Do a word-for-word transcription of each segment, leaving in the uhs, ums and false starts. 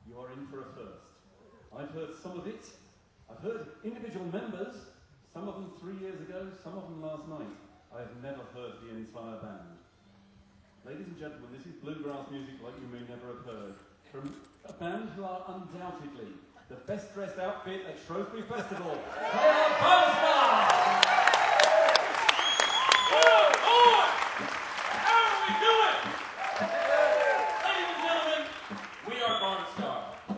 you are in for a first. I've heard some of it. I've heard individual members, some of them three years ago, some of them last night. I have never heard the entire band. Ladies and gentlemen, this is bluegrass music like you may never have heard. From a band who are undoubtedly the best dressed outfit at Shrewsbury Festival. They are Barnstar! How are we doing? Ladies and gentlemen, we are Barnstar.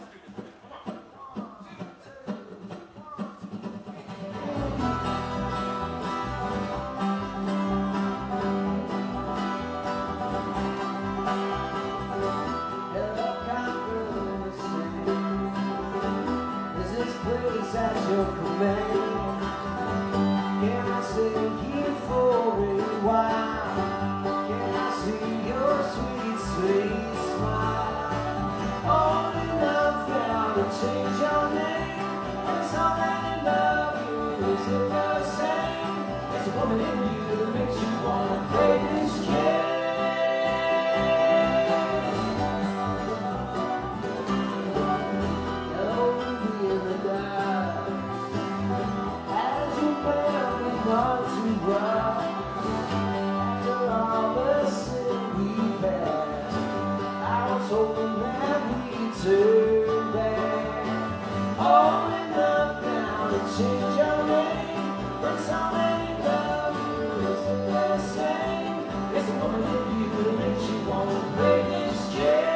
At your command, can I stay here for a while? Can I see your sweet, sweet smile? All enough now to change your name. It's all that I love you. Is it the same? There's a woman in you that makes you wanna play this game. After all the sin we've had, I was hoping that we'd turn back. All enough now to change your name. But so many love you, is it the same? It's the woman in you that makes you want to play this game.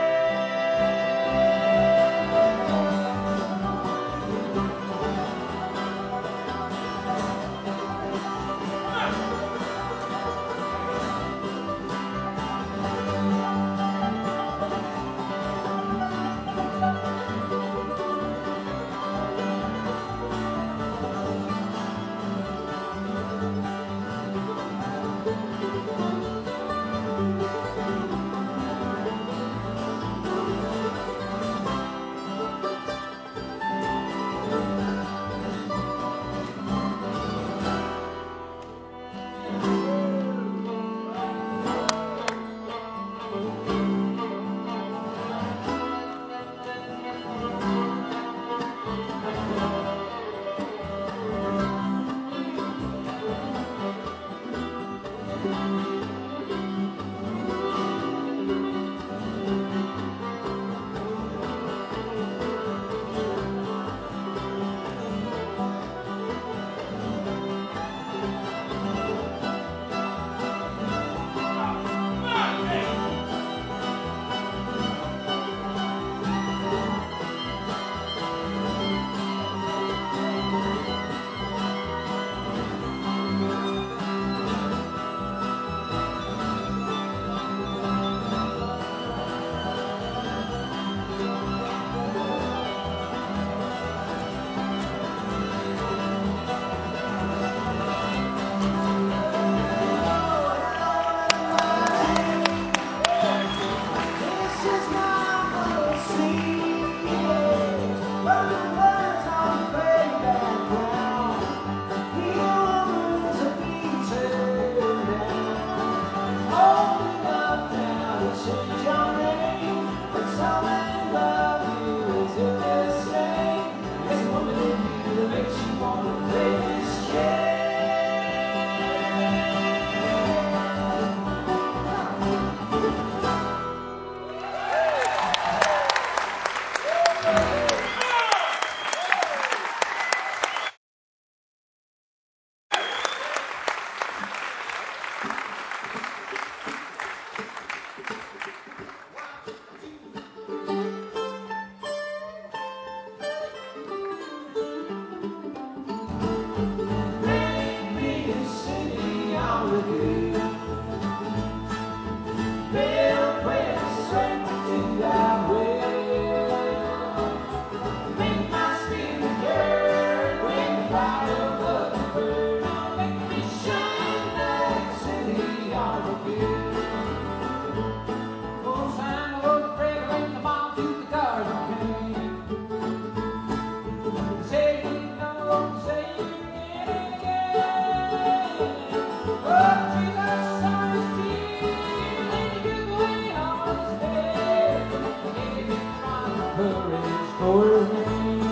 for me.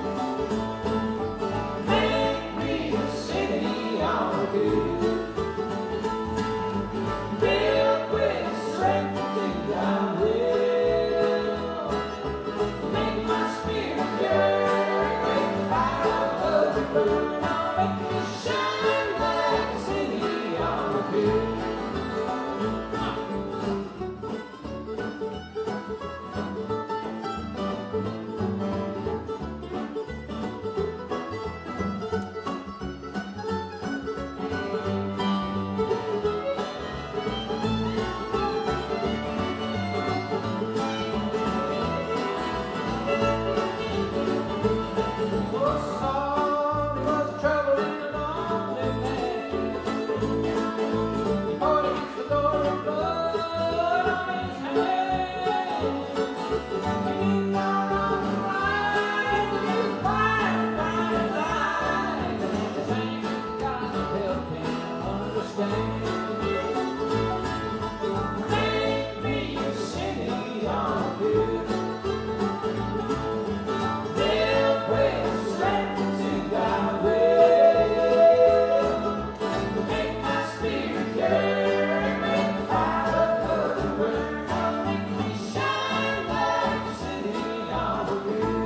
Make me a city on a hill, built with strength and I will. Make my spirit yearn, make fire of the burn. Make me shine like a city on a hill. Make me a city on a hill, built with strength to thy will. Make my spirit yearn, make fire of the burn. Make me shine like a city on a hill.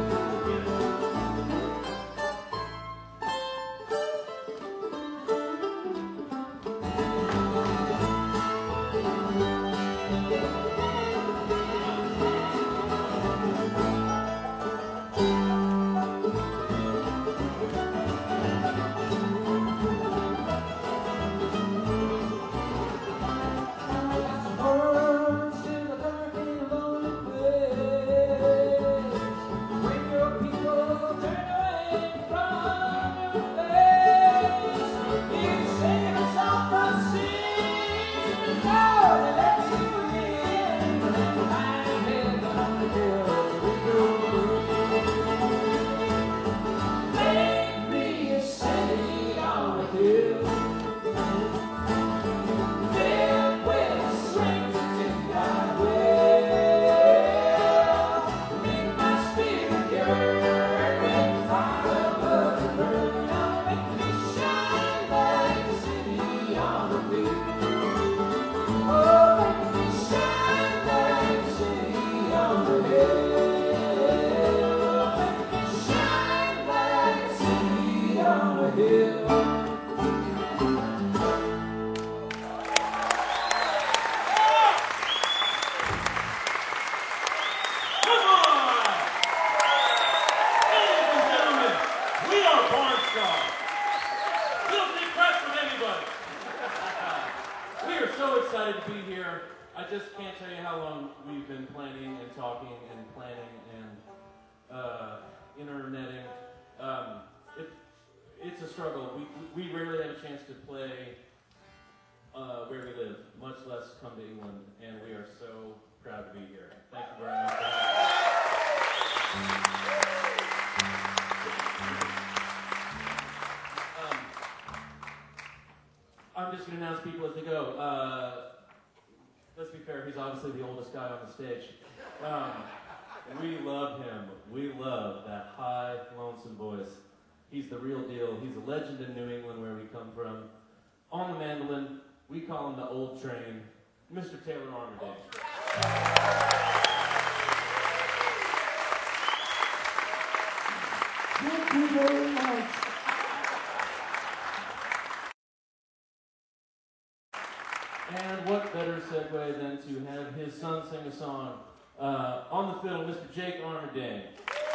Burns in the dark and lonely place. When your people turn away from your face, you sing a song from sin. Lord, let you in. My head on the hill, we go. Make me a city on a hill, built with strength to thy will. Make my spirit yearn, make fire of the burn. Make me shine like a city on a hill. Oh, make me shine like a city on a hill. Make me shine like a city on a hill. Come on! Ladies and gentlemen, we are Barnstar. Filthy press from anybody. We are so excited to be here. I just can't tell you how long we've been planning and talking and planning and uh, interneting. Um, it, it's a struggle. We, we rarely have a chance to play uh, where we live, much less come to England, and we are so proud to be here. Thank you very much. Um, I'm just going to announce people as they go. Uh, let's be fair, he's obviously the oldest guy on the stage. Um, we love him. We love that high, lonesome voice. He's the real deal. He's a legend in New England, where we come from. On the mandolin, we call him the old train, Mister Taylor Armerdale. Thank you very much. And what better segue than to have his son sing a song uh, on the fiddle, Mister Jake Armerdale.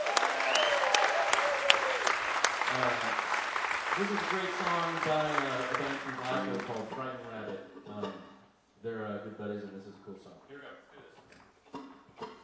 Uh, this is a great song by uh, a band from Glasgow called Frightened Rabbit. Um, they're uh, good buddies, and this is a cool song. Here we go. Let's do this.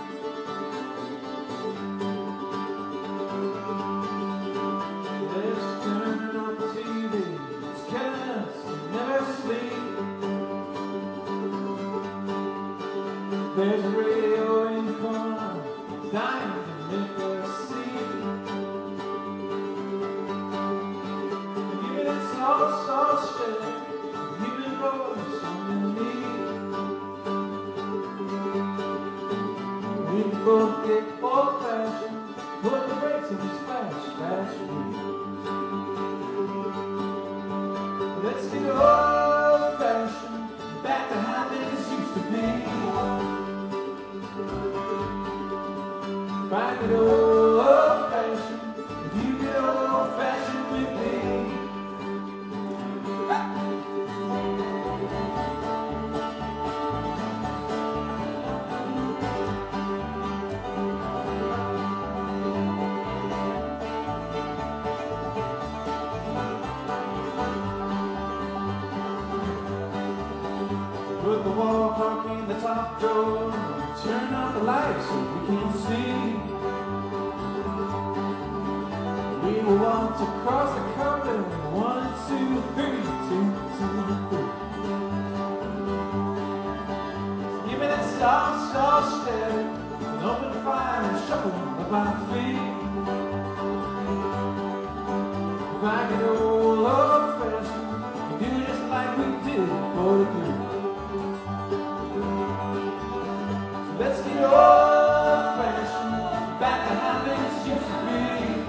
This There's a radio in the corner, it's dying to make us see. Give me that soft, soft stare, human voice on me. We can both get old-fashioned, put the brakes on these fast, fast wheels. Let's get old-fashioned, back to how things used to be. If I get old-fashioned, if you get old-fashioned with me. Put the wall clock in the top drawer, turn out the lights so we can see. We will walk across the corridor, one, two, three, two, two, three. So give me that soft, soft step, an open fire and shuffle of my feet. If I get old, old-fashioned, we do just like we did for the group. Let's get old-fashioned, back to how things used to be.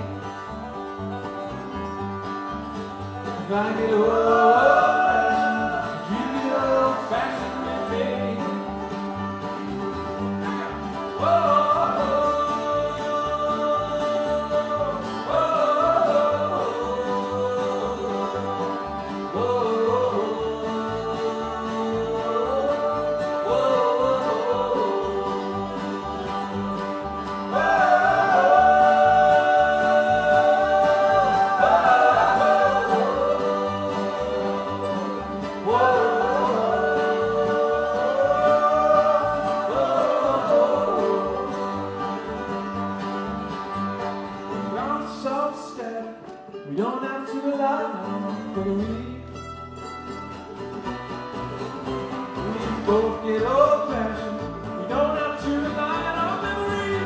If I get old-fashioned, you get old-fashioned with me. Whoa, we don't have to rely on for the week. We both get old-fashioned, we don't have to rely on memory.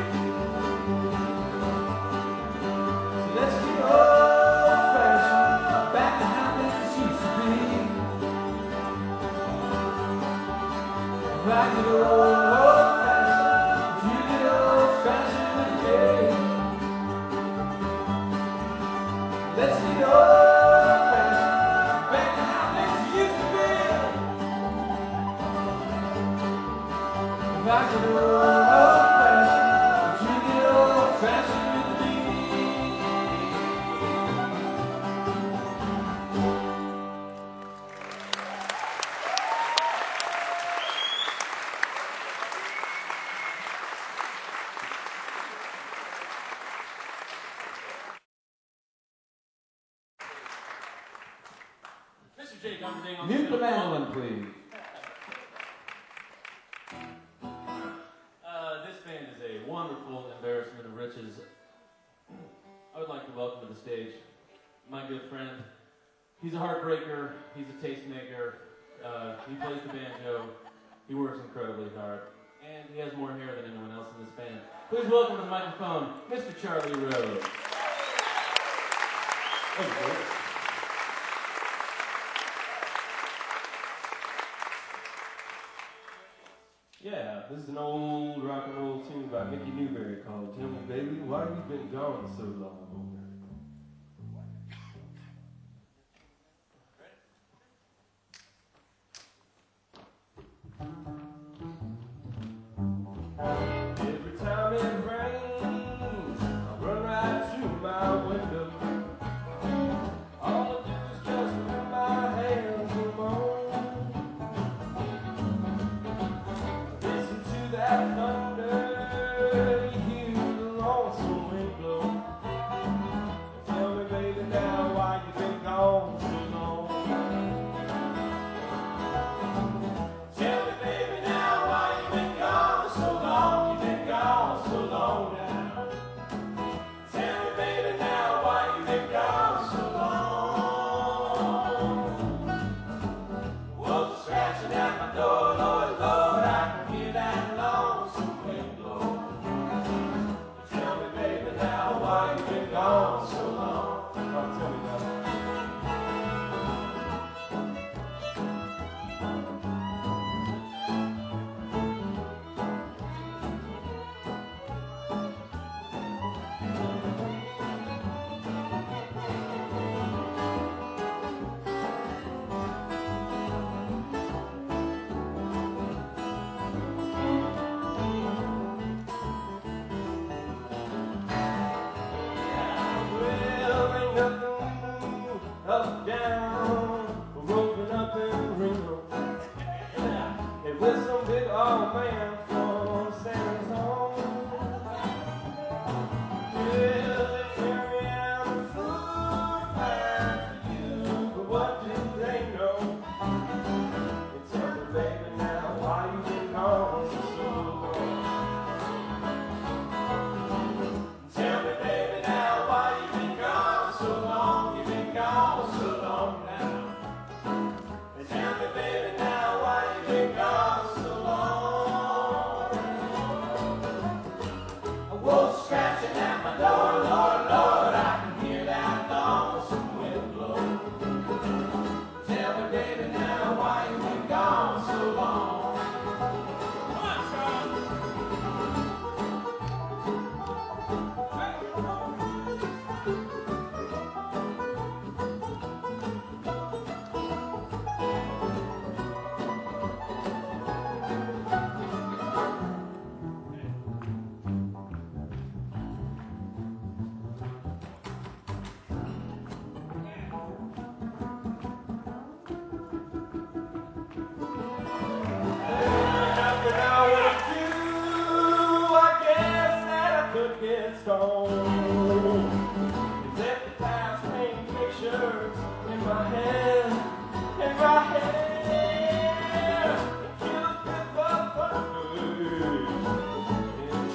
So let's get old-fashioned, back to how things used to be. If I get old-fashioned, you get old-fashioned with me. Let's get old-fashioned, back to how things used to be. If I get old-fashioned, you get old-fashioned with me. Mister Jake Gumberding on Mute the fiddle. mandolin, please. Uh, this band is a wonderful embarrassment of riches. I would like to welcome to the stage my good friend. He's a heartbreaker, he's a tastemaker, uh, he plays the banjo, he works incredibly hard, and he has more hair than anyone else in this band. Please welcome to the microphone, Mister Charlie Rose. Thank you. Yeah, this is an old rock and roll tune by Mickey Newberry called Tell Me Baby, Why You Been Gone So Long? Every time it rains, I run right to my window. All I do is just put my hands alone. Listen to that thunder, you hear the lonesome wind blow.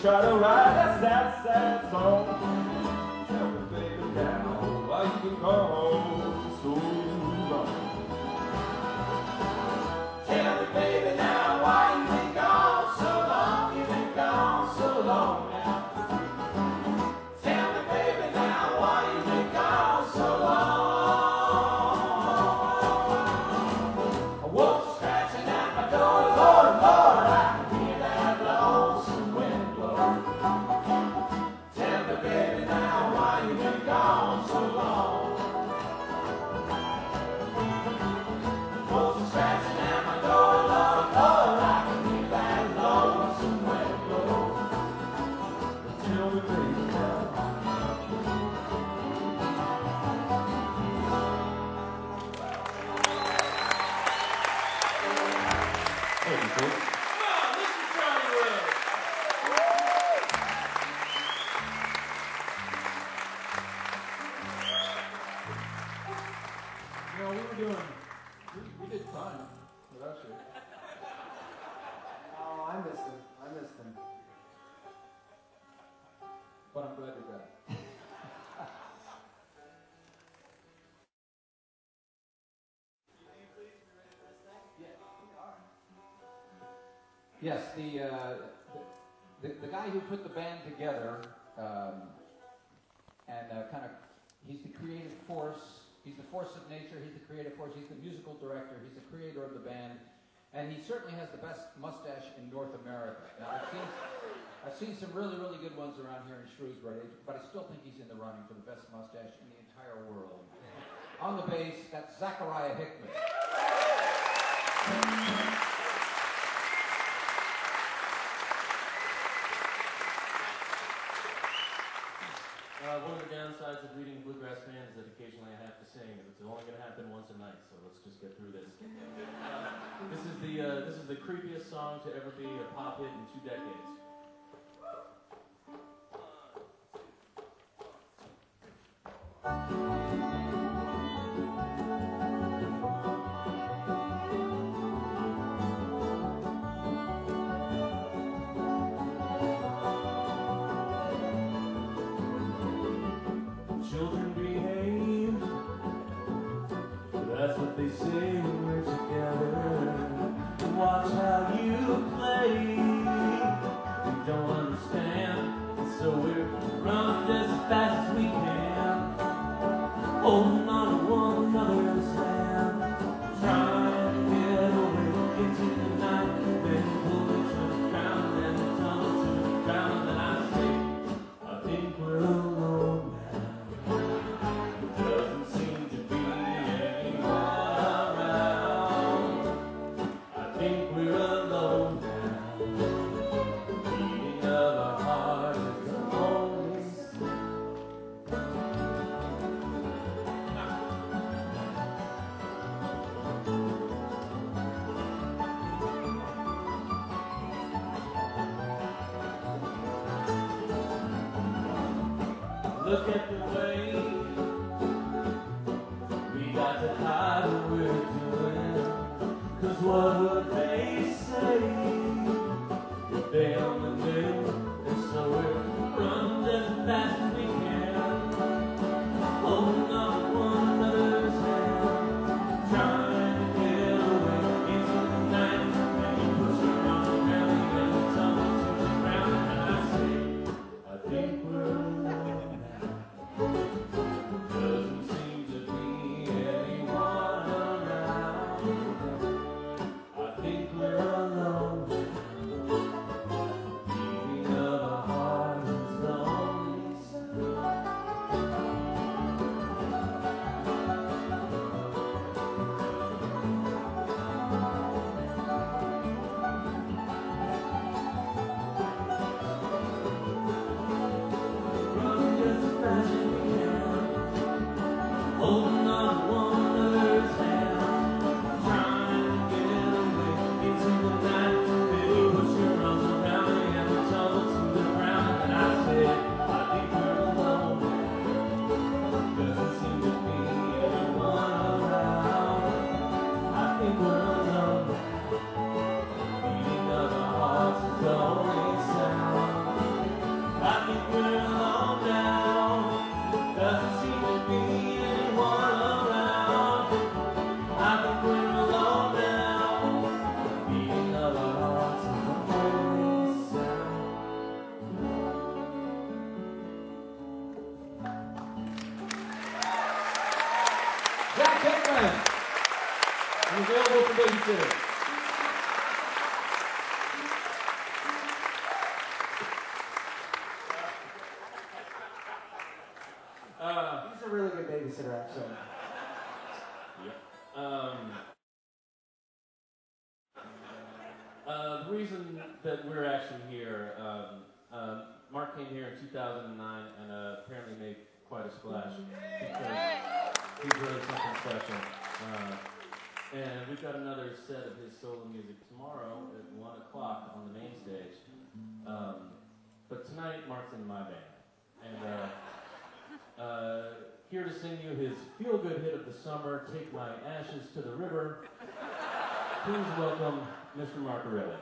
try to write a sad, sad song. Tell me, baby, now why you been gone so long? Tell me, baby, now why you been gone so long? You been gone so long now. Tell me, baby, now why you been gone so long? I was scratching at my door, Lord, Lord, I can hear that lonesome wind blow. Tell me, baby, now why you been gone so long? Folks are scratching at my door, Lord, Lord, I can hear that lonesome wind blow. Tell me, baby, now. Thank you, folks. Come on, Mister Charlie Rose. You know, we were doing, we, we did fine without you. Oh, I missed him. I missed him. But I'm glad you're back. Yes, the, uh, the, the the guy who put the band together, um, and uh, kind of, he's the creative force. He's the force of nature. He's the creative force. He's the musical director. He's the creator of the band, and he certainly has the best mustache in North America. Now, I've seen, I've seen some really, really good ones around here in Shrewsbury, but I still think he's in the running for the best mustache in the entire world. On the bass, that's Zachariah Hickman. Uh, one of the downsides of leading a bluegrass band is that occasionally I have to sing, and it's only going to happen once a night. So let's just get through this. Uh, this is the uh, this is the creepiest song to ever be a pop hit in two decades. Children behave, that's what they say when we're together. Watch how you play, we don't understand, and so we're running as fast as we can, holding on to one another's hand, trying to get away into the night, then pull it to the ground, then tumble to the ground, and I say, I think we're alone now. Doesn't seem to be anyone around. I think we're alone now. Beating of our heart is the only Look at the way we got to hide what we're doing. Cause what would they say if they only knew? And so we're running as fast as we can, holding on to one another's hand, trying to get away into the night. And you push your arm around me and you tumble to the ground, and I say, I think we're alone now. Doesn't seem to be anyone around. I think we're alone. I'm available for babysitter. Uh, He's a really good babysitter, actually. um, uh, the reason that we're actually here, um, um, Mark came here in two thousand nine and uh, apparently made quite a splash because he's really something special. Uh, and we've got another set of his solo music tomorrow at one o'clock on the main stage. Um, but tonight, Mark's in my band. And uh, uh, here to sing you his feel-good hit of the summer, Take My Ashes to the River. Please welcome Mister Marcarelli.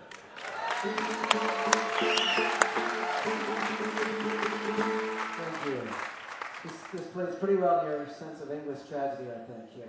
Thank you. This, this plays pretty well to your sense of English tragedy, I think, here.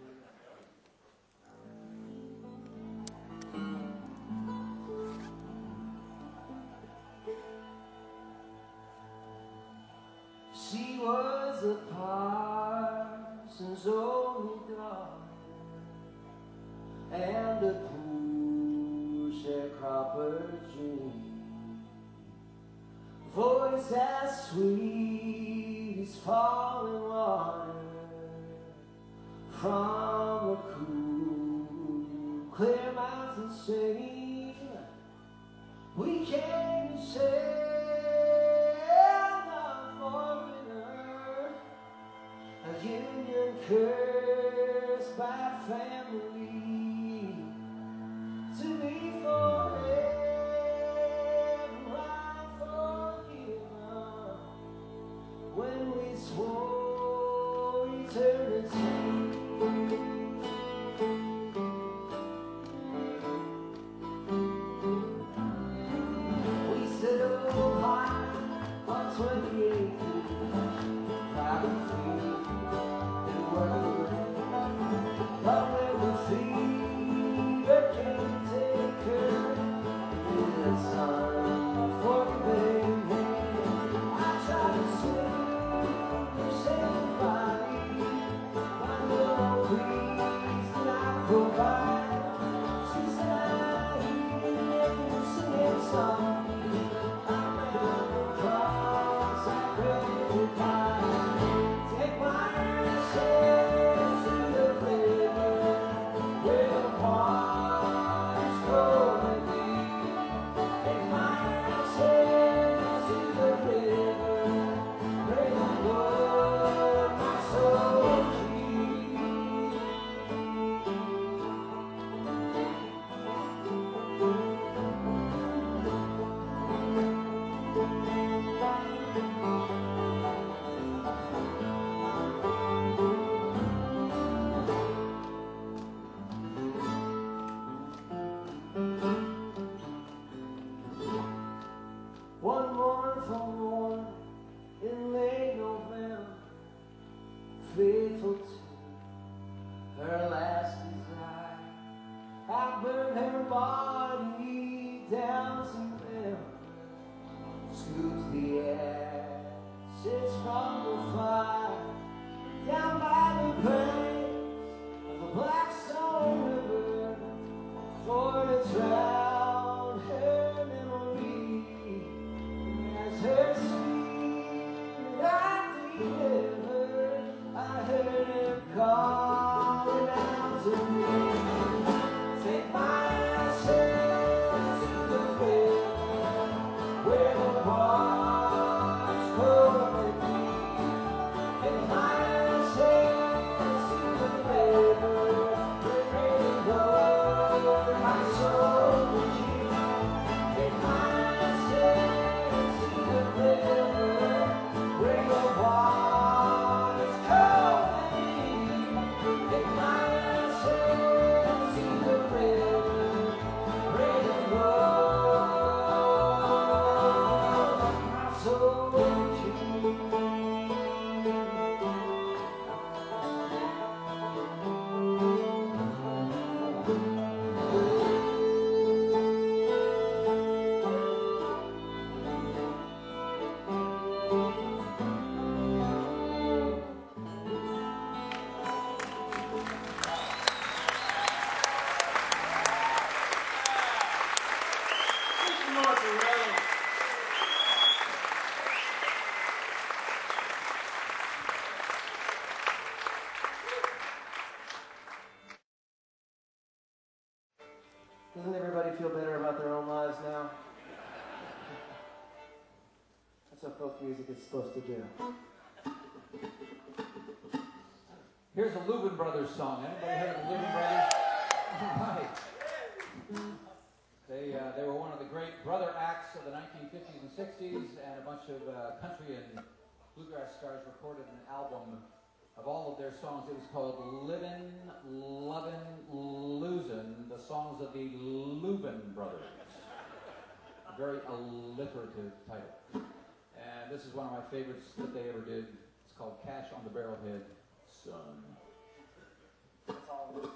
She was a parson's only daughter and a poor sharecropper's dream. Voice as sweet as falling water from a cool, clear mountain stream. We came to sail the foreigner, a union cursed by family, to be forever unforgiven when we swore eternity. We stood up high on twenty acres, proud and free and worried. But when the fever came to take her, in the sun forgiving hand, I tried to swim her sail body, but no breeze did I provide. She said, I hear you singing softly around the cross I couldn't find. Take my ashes to the river where the waters cold and deep. Take my ashes to the river where the Lord my soul keep. Doesn't everybody feel better about their own lives now? That's what folk music is supposed to do. Here's a Lubin Brothers song. Anybody heard of the Lubin Brothers? Right. They, uh, they were one of the great brother acts of the nineteen fifties and sixties, and a bunch of uh, country and bluegrass stars recorded an album of all of their songs. It was called Livin', Lovin', Losin', the songs of the Lubin Brothers. A very alliterative title. And this is one of my favorites that they ever did. It's called Cash on the Barrelhead, Son. That's all it is.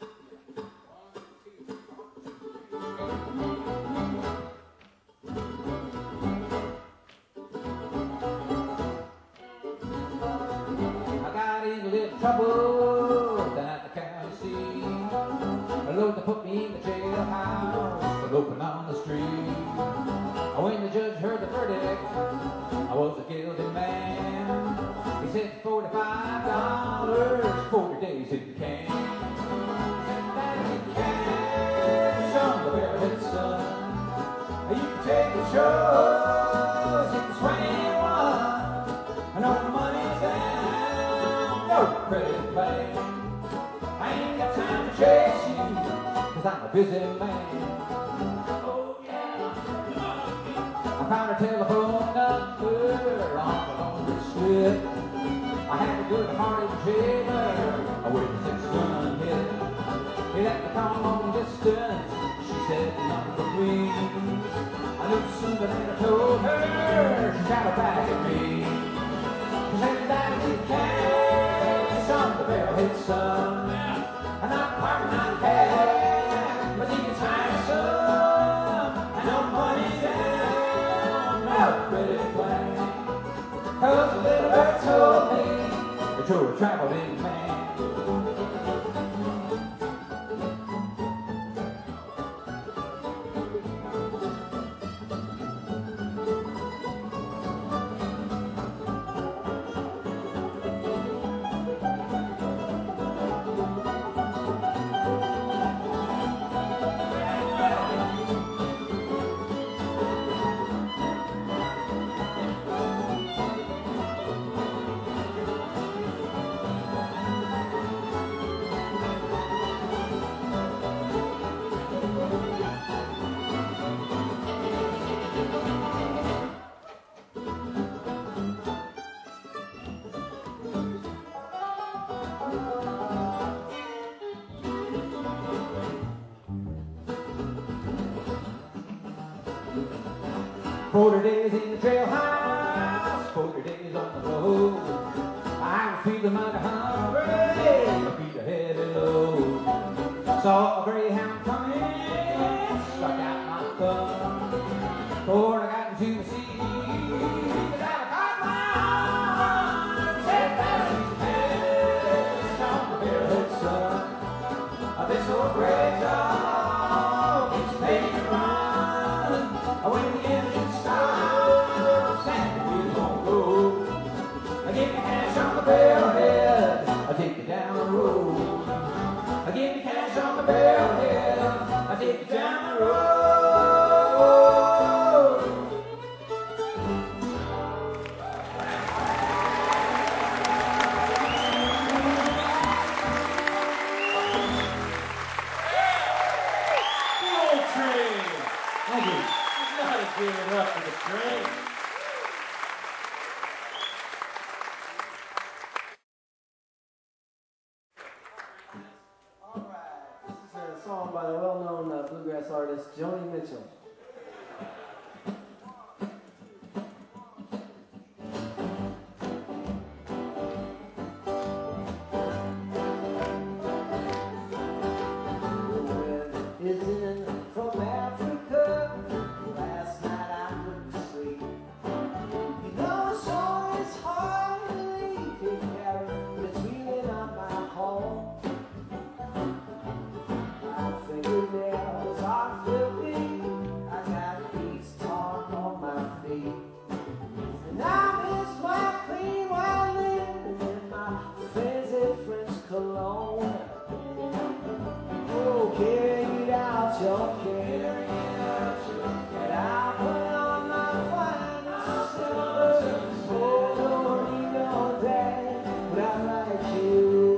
Trouble down at the county seat. A load to put me in the jailhouse, a open on the street. When the judge heard the verdict, I was a guilty man. He said forty-five dollars, forty days in the can. That you can, son, the barrelhead son. You can take the shows, you can twenty-one. I know the money's there. No credit plan. I ain't got time to chase you, cause I'm a busy man. Oh yeah. I found a telephone number on the lonely strip. I had a good-hearted jailer with a six-gun hit. He let me call long distance. She said number please. I knew sooner than I told her. She shot her back at me. She said that you can. Son, the barrelhead son, and I'm part my head, but you can tie some, and no money down, no credit plan. Cause a little bird told me that you're a traveling man. Forty days in the jailhouse, forty days on the road. I was feeling mighty hungry, my feet a heavy load. Saw a greyhound coming, stuck out my thumb. Before I got into the sea, cause I caught my arm. Said that he's the best on the barrelhead son. This old gray dog, it's made me run. When the engine stops and the wheels won't go, I give me cash on the barrelhead, I take you down the road. I give me cash on the barrelhead, I take you down the road. Old train. Thank you. Gotta give it up for the train. All right, this is a song by the well-known uh, bluegrass artist Joni Mitchell. Is in from Africa. Last night I couldn't sleep. You know the song is hard to leave. It carried it's feeling on my home. My fingernails are filthy. out your care, and I'll put on my finest silver. Oh, don't need no dad, but I like you.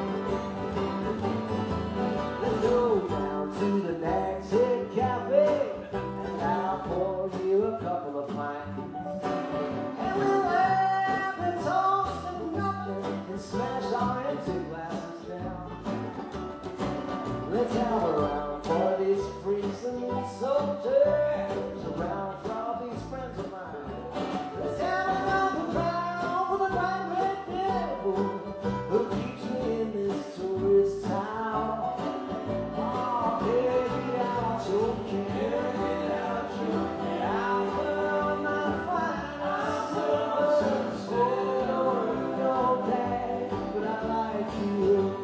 Let's go down to the next hit cafe, and I'll pour you a couple of pints. And we'll laugh and toast and nothing, and smash our empty glasses down. Let's have a round for these freaks and these soldiers, a round for all these friends of mine. Let's have another round for the bright red devil who keeps me in this tourist town. Oh, baby, out your care, out your care. I'll put on my finest silver. Oh, don't you know that, but I like you.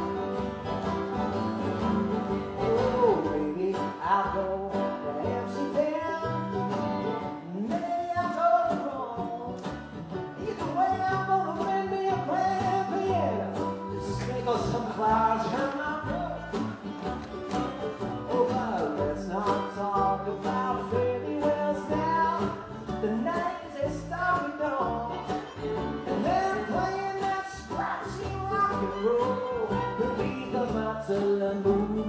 Oh, baby, I'll go to Amsterdam. Maybe I'll go wrong. Either way, I'm gonna win me a grand piano. Just sprinkle some flowers around my room. Oh, but let's not talk about fairy wells now. The night is a starry dawn, and they're playing that scratchy rock and roll beneath the mountain moon.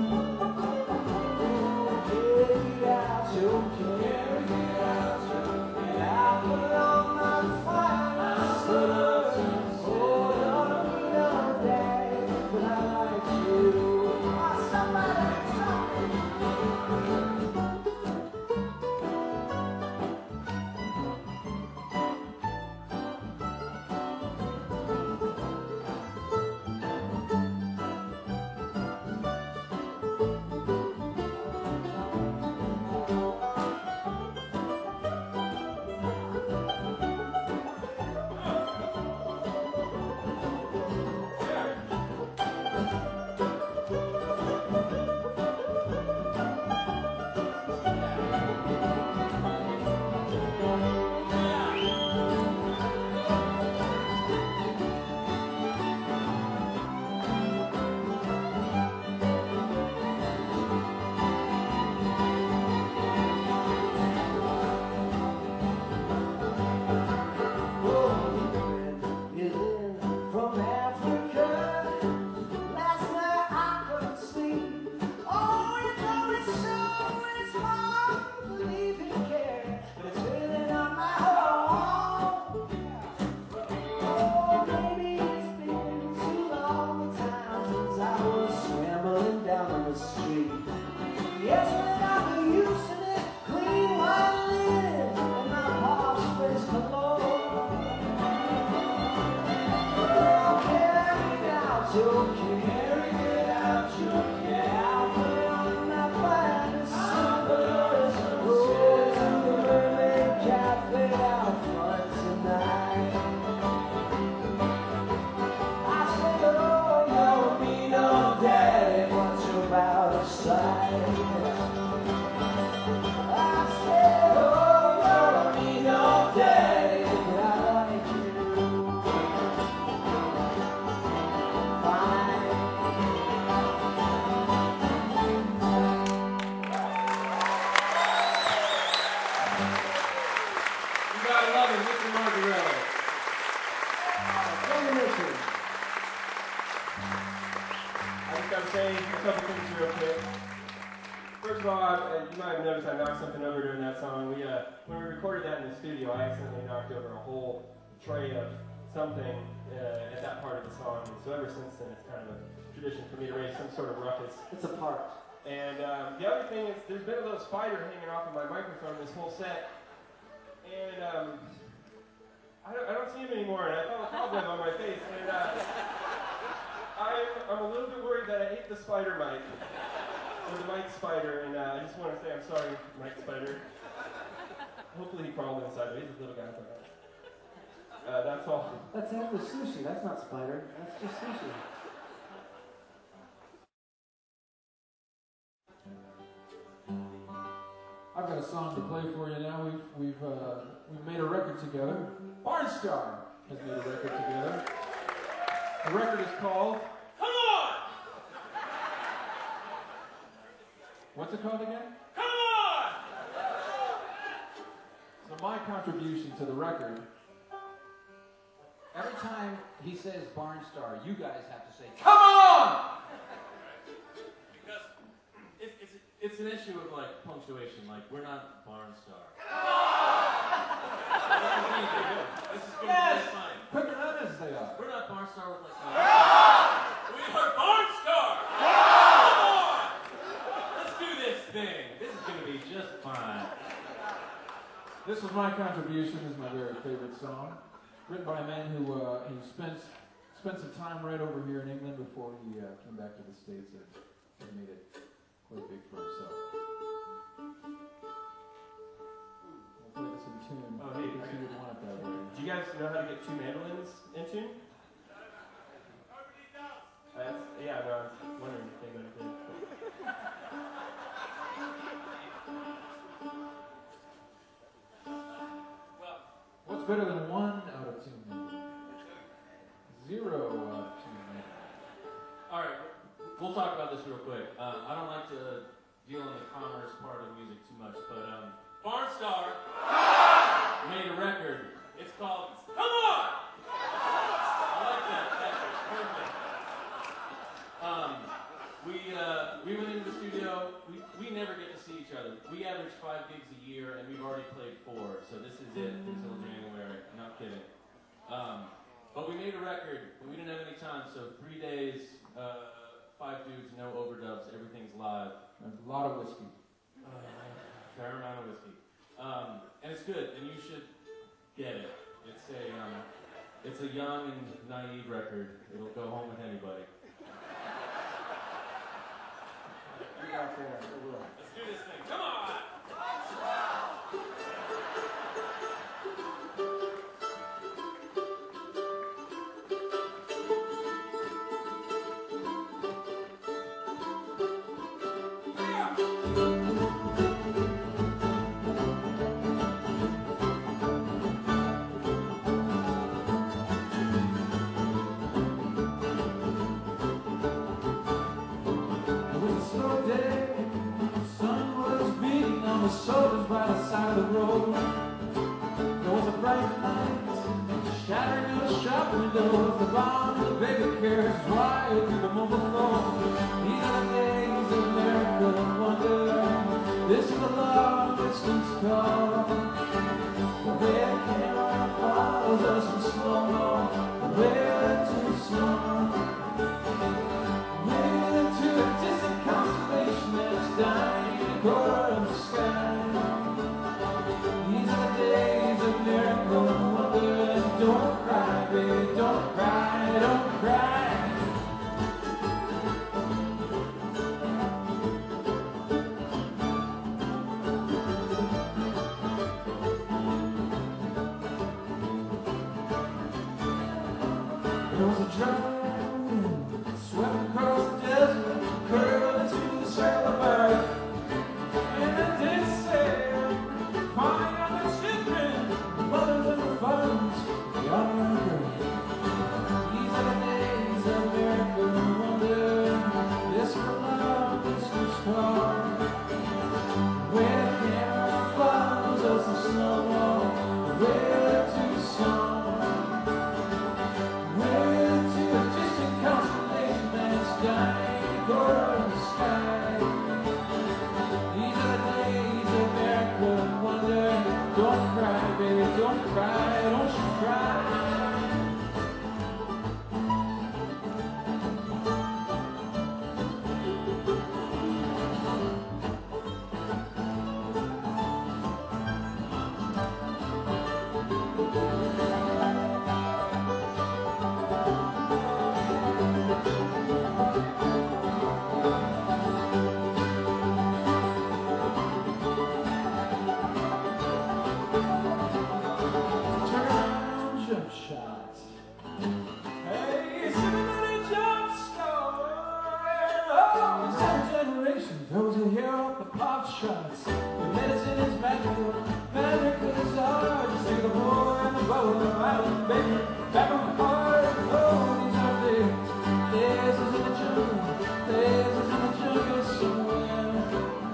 Carry out your care, and I'll put on my finest clothes. Oh, don't need no day, but I like you. Oh, somebody, from Africa. Last night I couldn't sleep. Oh, you know it's so, it's hard to believe he cared, but it's really not my home. Oh, maybe it's been too long a time since I was scrambling down on the street. Yes, I got the use of this clean white linen and my pop's fresh cologne. Carry out your care, carry out your care. I'll put on my finest silver. Go to the Mermaid Cafe out front tonight. I said, oh, you'll be no daddy once you're about to slide. I said, oh, you'll be no daddy, but I like you. Fine. You gotta love it, Mister Margarello. Thank you, Richard. I just gotta say a couple things real quick. First of all, I, you might have noticed I knocked something over during that song. We, uh, when we recorded that in the studio, I accidentally knocked over a whole tray of something uh, at that part of the song. And so ever since then, it's kind of a tradition for me to raise some sort of ruckus. It's a part. And um, the other thing is, there's been a little spider hanging off of my microphone this whole set. And um, I, don't, I don't see him anymore, and I felt a cobweb on my face. And uh, I'm, I'm a little bit worried that I ate the spider mite, or the Mike spider, and uh, I just want to say I'm sorry, Mike Spider. Hopefully he crawled inside, but he's a little guy. Uh, that's all. That's after sushi. That's not spider. That's just sushi. I've got a song to play for you now. We've we've uh, we've made a record together. Barnstar has made a record together. The record is called Come on! What's it called again? Come on! So my contribution to the record, Every time he says Barnstar, you guys have to say, "Come on!" Because it's, it's, it's an issue of like punctuation. Like, we're not Barnstar. This is going to Yes! be fine. Quicker than as they are. We're not Barnstar with like. We are Barnstar! Come on! Let's do this thing. This is going to be just fine. This was my contribution. This is my very favorite song. Written by a man who uh, who spent spent some time right over here in England before he uh, came back to the States and, and made it quite big for himself. We'll play this in tune. Oh, hey, because he would want it that way. Do you guys know how to get two mandolins in tune? Uh, that's, yeah, no, I was wondering if anybody did. What's better than one out of two million? Zero out of two million. All right, we'll talk about this real quick. Um, I don't like to deal in the commerce part of music too much, but um, Barnstar made a record. It's called Come On! I like that. That's perfect. Um, we uh, we went into the studio. We we never get to see each other. We average five gigs a year, and we've already played four. So this is it until January. Not kidding. Um, but we made a record. But we didn't have any time, so three days, uh, five dudes, no overdubs. Everything's live. A lot of whiskey. Uh, fair amount of whiskey. Um, and it's good, and you should get it. It's a um, it's a young and naive record. It'll go home with anybody. We got there. It will. Let's do this thing. Come on! Shoulders by the side of the road. There was a bright light shattering the shop windows. The bomb and the baby carriage wired through the mobile phone. These are the days of miracle and wonder. This is a long distance call. The red camera follows us in slow-mo. Way too slow. Way into a distant constellation that's dying in a corner of the sky. These are the days of miracle and wonder. And don't cry, baby, don't cry, don't cry. There was a dry wind swept across the desert, curled into the circle of earth. And it did sail, calling on the children, the mothers and the fathers, the young and the girls. These are the days of miracle and wonder. This is the love, this is called. Where the camera follows us in slow-mo, way too slow. Dying, corner of the sky. These are the days of miracle and wonder. Don't cry, baby, don't cry, don't you cry. Those who hear up the pop shots, the medicine is magical, magical is hard. Just take the boy and the bow and the island, baby, back on the heart. Oh, these are days, days is in the jungle, days is in the jungle somewhere.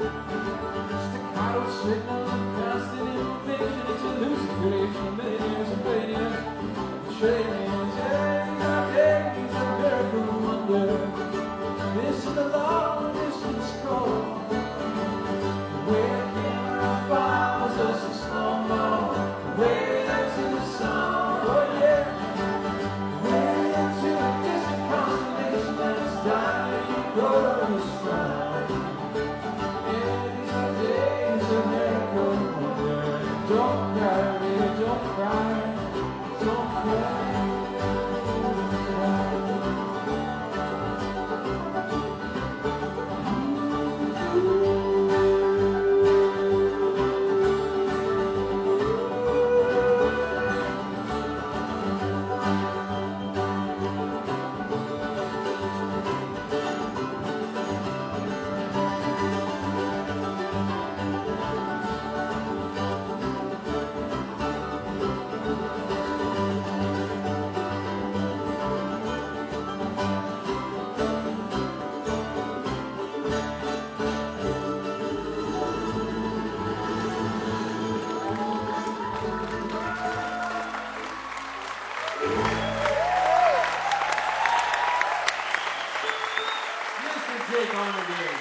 song it is.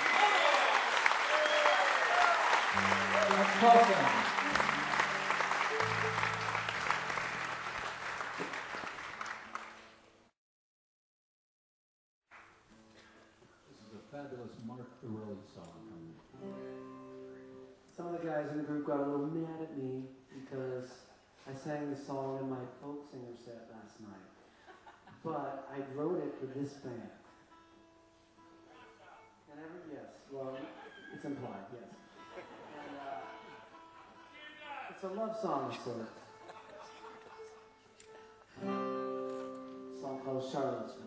That's Coughlin. This is a fabulous Mark Early song. Some of the guys in the group got a little mad at me because I sang the song in my folk singer set last night. But I wrote it for this band. And every, yes, well, it's implied, yes. And, uh, it's a love song of sorts. A song called Charlottesville.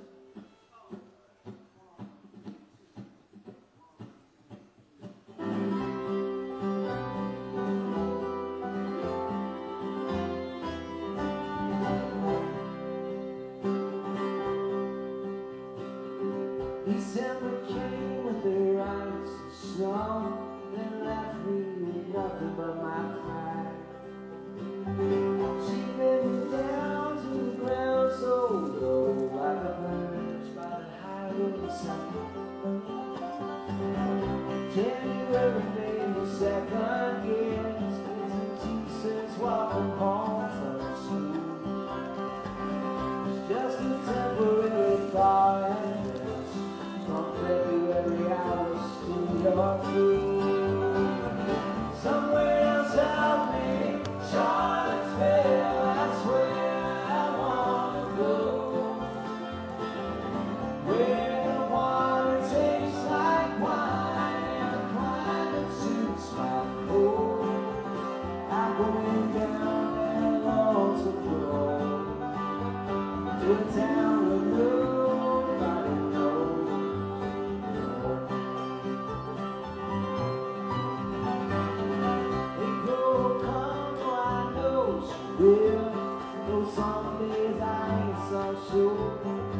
December came with their ice and snow, then left me with nothing but my pride. She let me down to the ground so low, like a bird by the highway side. January made me second guess, into two cents walking home from school. It's just a temporary thought. From February I was still your fool. Somewhere else out maybe Charlottesville, that's where I wanna go. Where the water tastes like wine and the climate suits my cold. I'm going down that lonesome road to a town with nobody knows. Yeah, though some days I ain't so sure.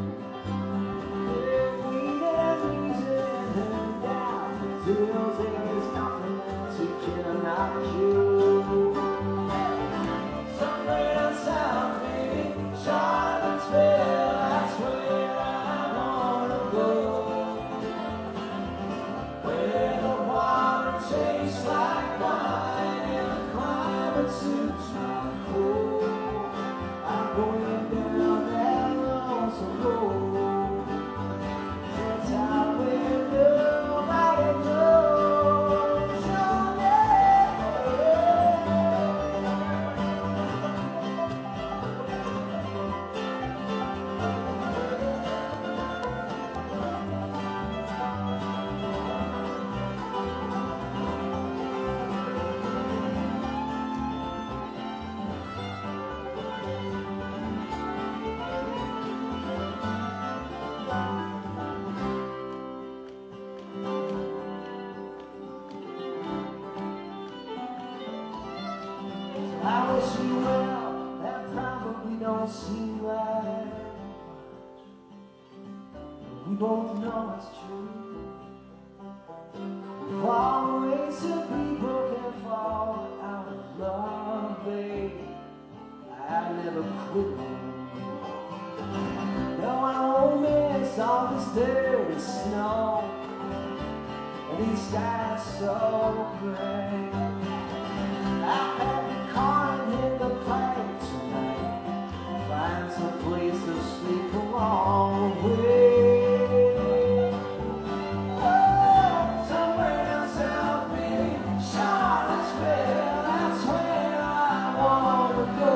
If we have reason to doubt, till there's nothing that you cannot cure. Somewhere down south, baby, Charlottesville, that's where I wanna go. Where the water tastes like wine and the climate suits my I'm going down that lonesome road to a town where nobody knows. Oh, I wish you well, that probably don't seem like we both know it's true. Fall ways that people can fall out of love, babe. I never quit. No, I won't miss all this dirty snow and these skies so gray. I'll have the car and hit the plane tonight. Find some place to sleep along the way. Oh, somewhere down south, baby, Charlottesville, that's where I wanna go.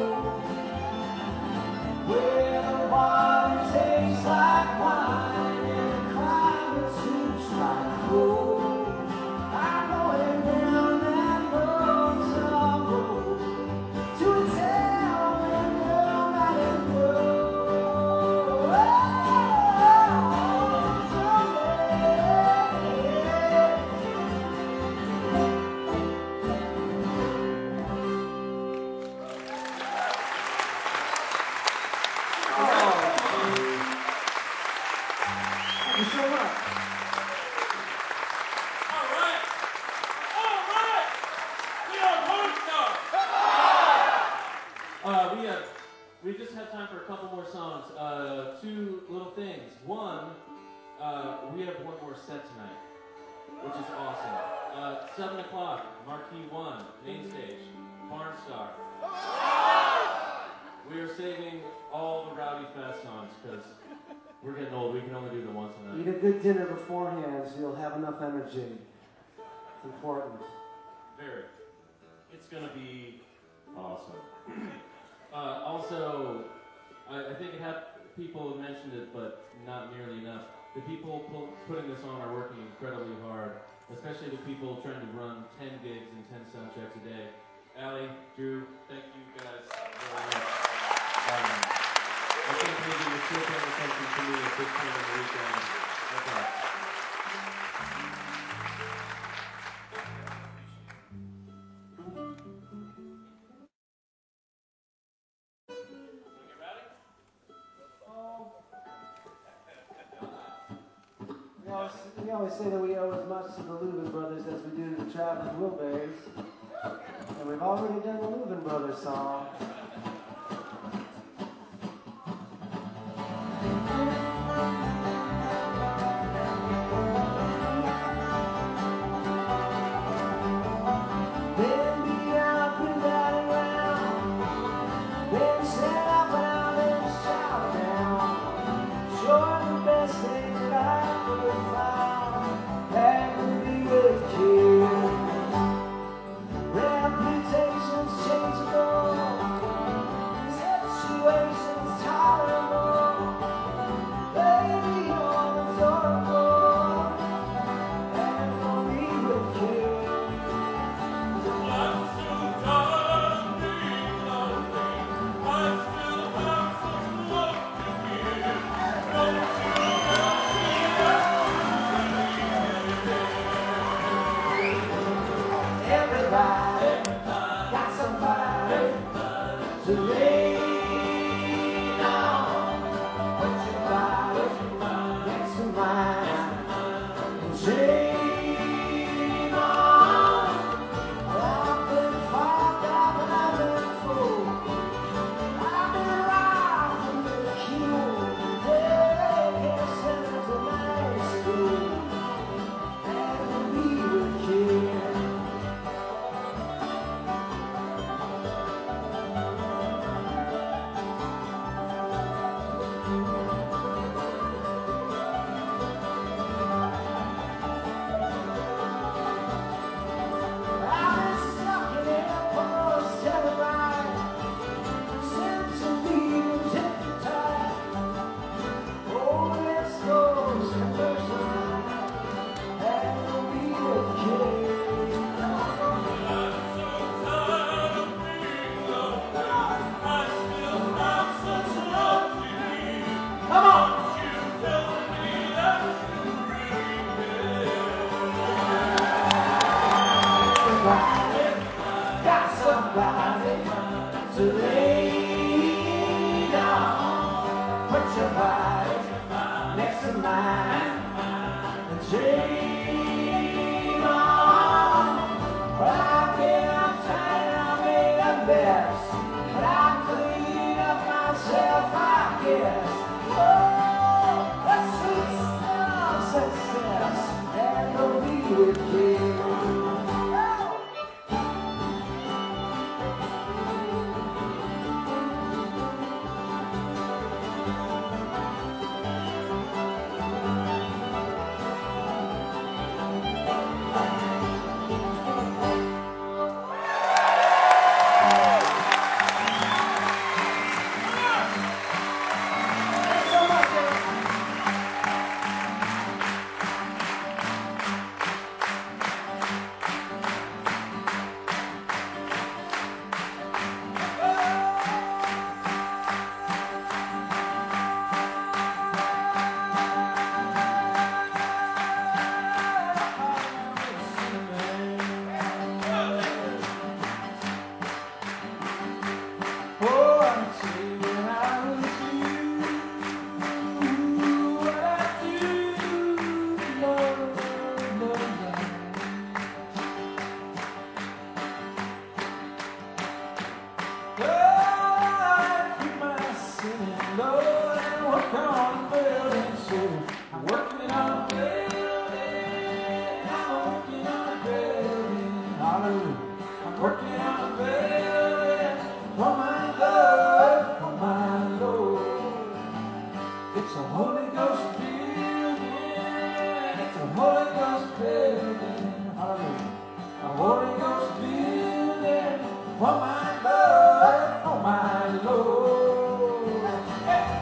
Where the water tastes like wine and the climate suits my cold. I'm going down that lonesome road to a town where nobody knows. Thank you so much. which is awesome. Uh, seven o'clock, Marquee One, main stage, Barnstar. We are saving all the Rowdy Fast songs because we're getting old. We can only do them once a Eat night. a good dinner beforehand so you'll have enough energy. It's important. Very. It's gonna be awesome. uh, also, I, I think it had, people have mentioned it, but not nearly enough. The people pu- putting this on are working incredibly hard, especially the people trying to run ten gigs and ten sound checks a day. Allie, Drew, thank you guys very much. Um, I can't believe you were still paying attention to me at this point in the weekend. That's all. We always, we always say that we owe as much to the Louvin brothers as we do to the Traveling Wilburys. And we've already done the Louvin brothers song. Been beat up and batted around. Been set up and I've been shot down. Sure the best thing that I could have found had to be with you. Reputations changeable, situations tolerable. Baby, you're adorable, and I'll be with you. I'm so tired of being lonely. I still have some love to give. Don't you Everybody got somebody to lean on. Put your body next to mine and dream on. I've been fucked up and I've been fooled. I've been robbed and been killed. Daycare centers and night school. And we were kids. I've been stuck in airports, televised, sent to meetings, hypnotized. Oh, let's go, commercialized, and be a kid. Come on! Somebody, got somebody to lean on. Put your body next to mine and dream on. Well, I've been uptight, I made a mess, but I cleaned up myself, I guess. Oh, a sweet smell of success, and I'll be with you. Thanks so much, Eric. Ghost building, hallelujah. A Holy Ghost building for my Lord, for my Lord. Hey.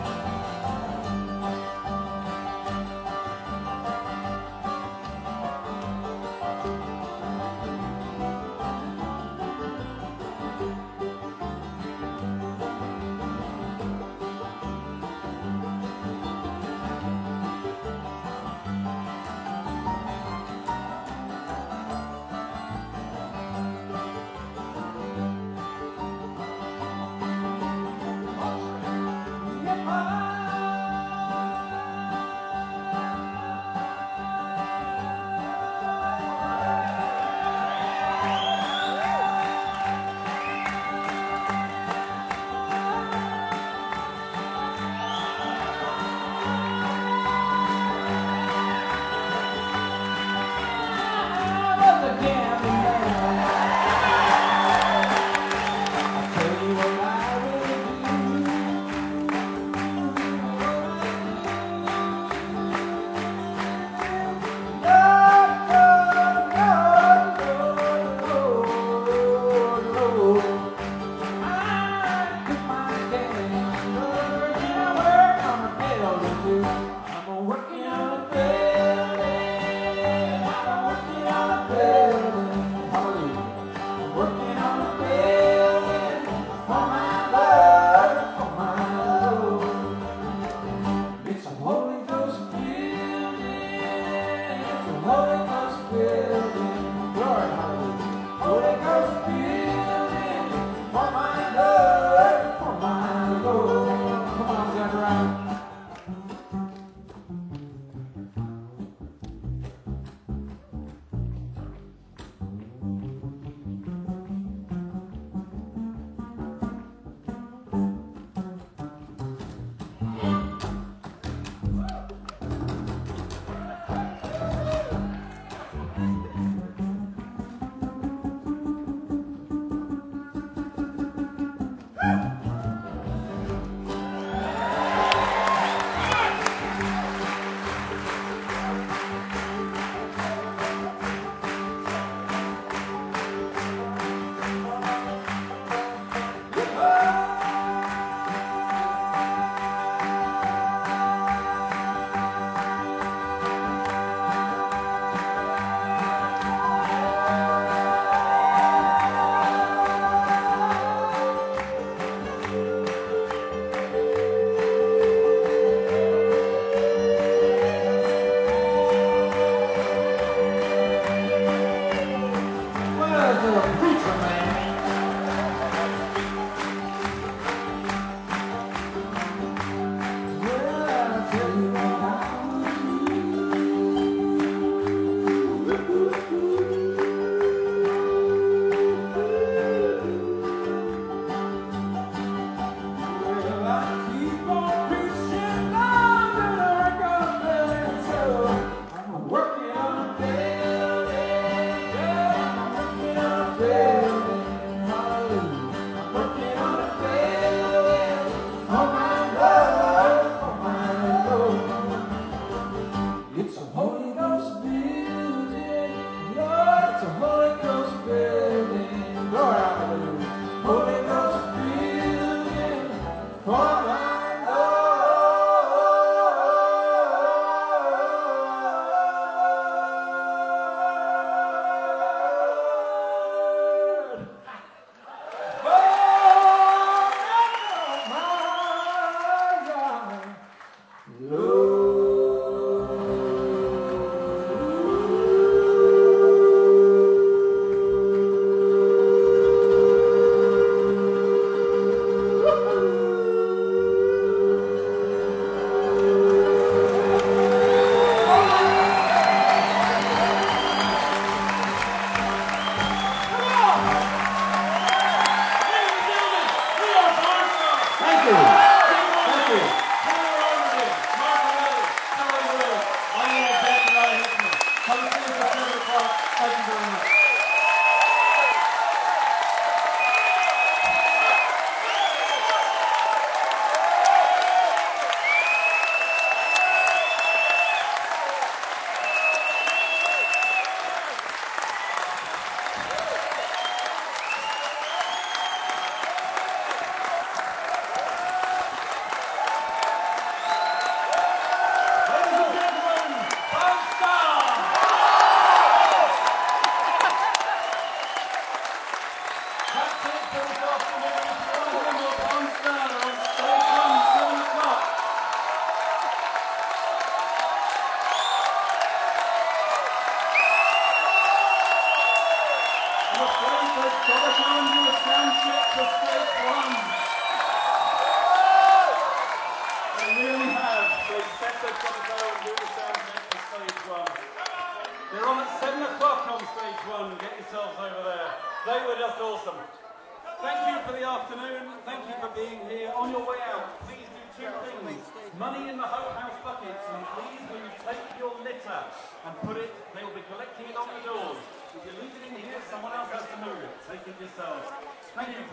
got to go and do a sound check for stage one. They really have. They said they've got to go and do the sound check for stage one. They're on at seven o'clock on stage one. Get yourselves over there. They were just awesome. Thank you for the afternoon. Thank you for being here. On your way out, please do two things. Money in the Hope House buckets, and please will you take your litter and put it, they will be collecting it on the doors. If you leave it in here, someone else has to move it. Take it yourselves. Thank you.